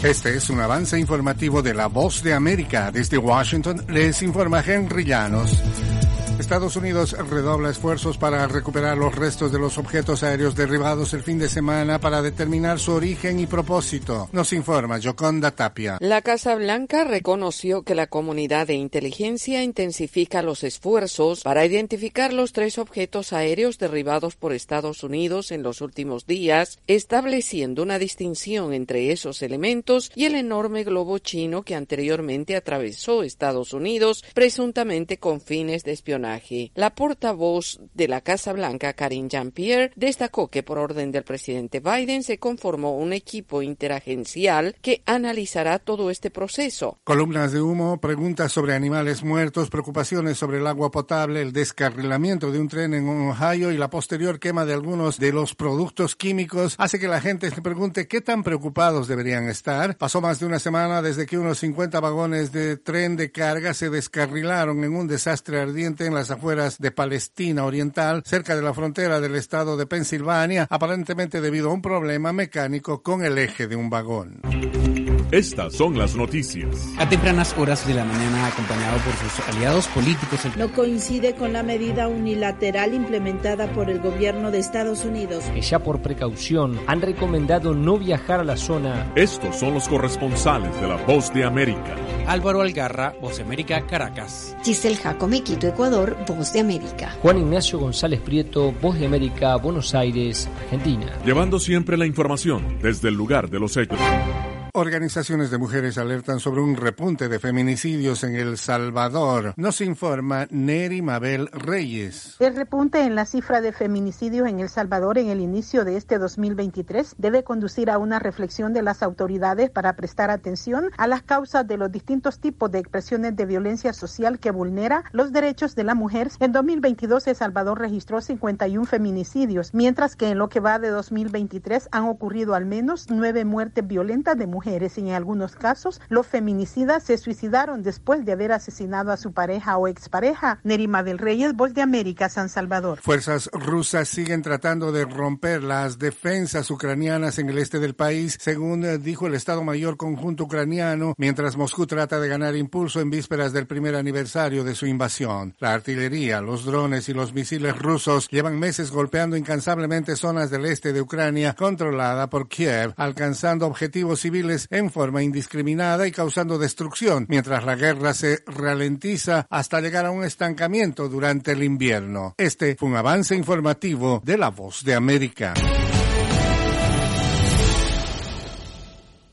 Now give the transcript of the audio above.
Este es un avance informativo de La Voz de América. Desde Washington les informa Henry Llanos. Estados Unidos redobla esfuerzos para recuperar los restos de los objetos aéreos derribados el fin de semana para determinar su origen y propósito. Nos informa Yoconda Tapia. La Casa Blanca reconoció que la comunidad de inteligencia intensifica los esfuerzos para identificar los 3 objetos aéreos derribados por Estados Unidos en los últimos días, estableciendo una distinción entre esos elementos y el enorme globo chino que anteriormente atravesó Estados Unidos, presuntamente con fines de espionaje. La portavoz de la Casa Blanca, Karine Jean-Pierre, destacó que por orden del presidente Biden se conformó un equipo interagencial que analizará todo este proceso. Columnas de humo, preguntas sobre animales muertos, preocupaciones sobre el agua potable, el descarrilamiento de un tren en Ohio y la posterior quema de algunos de los productos químicos hace que la gente se pregunte qué tan preocupados deberían estar. Pasó más de una semana desde que unos 50 vagones de tren de carga se descarrilaron en un desastre ardiente en las afueras de Palestina Oriental, cerca de la frontera del estado de Pensilvania, aparentemente debido a un problema mecánico con el eje de un vagón. Estas son las noticias. A tempranas horas de la mañana, acompañado por sus aliados políticos. No coincide con la medida unilateral implementada por el gobierno de Estados Unidos. Que ya por precaución han recomendado no viajar a la zona. Estos son los corresponsales de La Voz de América. Álvaro Algarra, Voz de América, Caracas. Giselle Jacome, Quito, Ecuador, Voz de América. Juan Ignacio González Prieto, Voz de América, Buenos Aires, Argentina. Llevando siempre la información desde el lugar de los hechos. Organizaciones de mujeres alertan sobre un repunte de feminicidios en El Salvador. Nos informa Neri Mabel Reyes. El repunte en la cifra de feminicidios en El Salvador en el inicio de este 2023 debe conducir a una reflexión de las autoridades para prestar atención a las causas de los distintos tipos de expresiones de violencia social que vulnera los derechos de la mujer. En 2022, El Salvador registró 51 feminicidios, mientras que en lo que va de 2023 han ocurrido al menos 9 muertes violentas de mujeres. En algunos casos, los feminicidas se suicidaron después de haber asesinado a su pareja o expareja. Nerima del Reyes, Voz de América, San Salvador. Fuerzas rusas siguen tratando de romper las defensas ucranianas en el este del país, según dijo el Estado Mayor Conjunto Ucraniano, mientras Moscú trata de ganar impulso en vísperas del primer aniversario de su invasión. La artillería, los drones y los misiles rusos llevan meses golpeando incansablemente zonas del este de Ucrania controlada por Kiev, alcanzando objetivos civiles en forma indiscriminada y causando destrucción, mientras la guerra se ralentiza hasta llegar a un estancamiento durante el invierno. Este fue un avance informativo de La Voz de América.